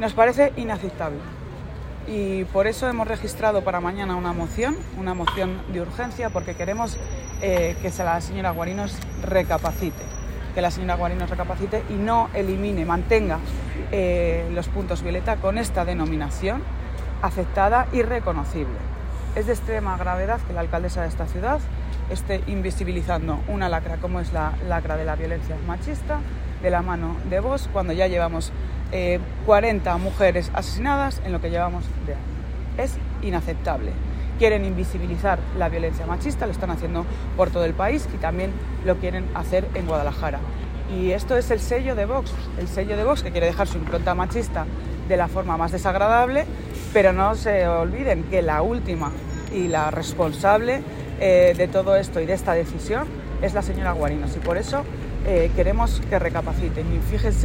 Nos parece inaceptable y por eso hemos registrado para mañana una moción de urgencia, porque queremos que la señora Guarinos recapacite. Que la señora Guarinos recapacite y no elimine, mantenga los puntos violeta con esta denominación aceptada y reconocible. Es de extrema gravedad que la alcaldesa de esta ciudad esté invisibilizando una lacra como es la lacra de la violencia machista de la mano de Vox, cuando ya llevamos 40 mujeres asesinadas en lo que llevamos de año. Es inaceptable. Quieren invisibilizar la violencia machista, lo están haciendo por todo el país y también lo quieren hacer en Guadalajara. Y esto es el sello de Vox que quiere dejar su impronta machista de la forma más desagradable, pero no se olviden que la última y la responsable de todo esto y de esta decisión es la señora Guarinos, y por eso queremos que recapaciten. Y fíjense